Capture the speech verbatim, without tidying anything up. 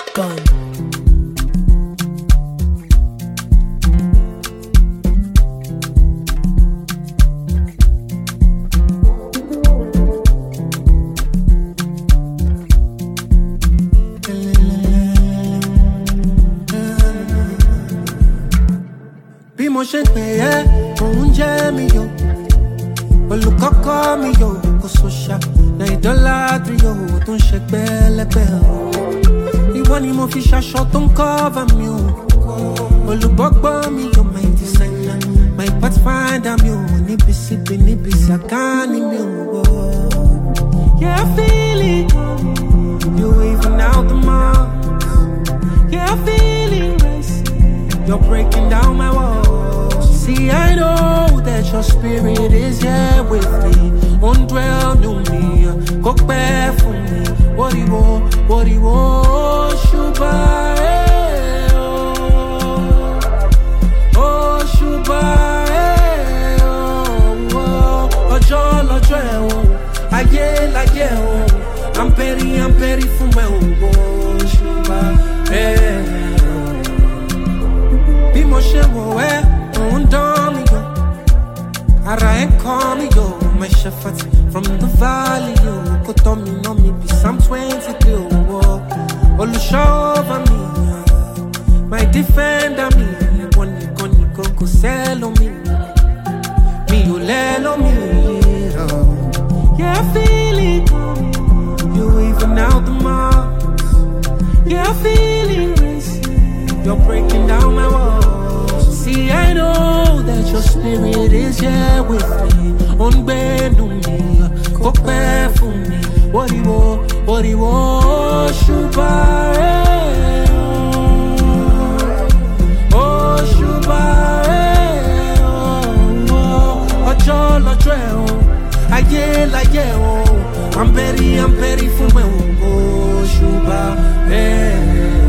Gun. Bí mo ṣe ń pè ẹ́, òun jẹ́ mi yo. Olùkọ́kọ́ mi yo, kò sọ́ṣà. Na idolatry yo, tó ń ṣe pẹ́lẹ́pẹ́ o. Ìwọ ni mo fi ṣaṣọ tó ń cover mi o. Olùbọ́gbọ́n mi yo, my designer. My pathfinder mi o. Níbi síbi níbi sàkáání mi o. Yeah, I feel it. You even out the marks. Yeah, I feel it racing. You're breaking down my walls. See, I know that your spirit is here with me. Won't dwell to me. Go back for me. What do you want? What do you want? Shuba. Oh, Shuba. Oh, Ojo, Ojo. Aye, aye. I'm petty, I'm petty for my own. Oh, Shuba. Bí mo ṣe wò ẹ́, òun dán mi yo. Ara ẹ̀ kọ́ mi yo. My shepherd from the valley yo. Kò tọ́ mi ná mi bí Psalm twenty-three owó. Olùṣọ́ over me, my defender mi. Ìwọ nìkan nìkan kò sẹ́lómi. Mi ò lẹ́lómi. Yeah, I feel it. You even out the marks. Yeah, I feel it racing. You're breaking down my walls. See, I know that your spirit is here with me. On bed on me, go back for me. What do you want? What do you want? Shuba. Oh, Shuba. Oh, Ojo, Ojo. Aye, aye. I'm ready, I'm ready for my own. Oh, Shuba.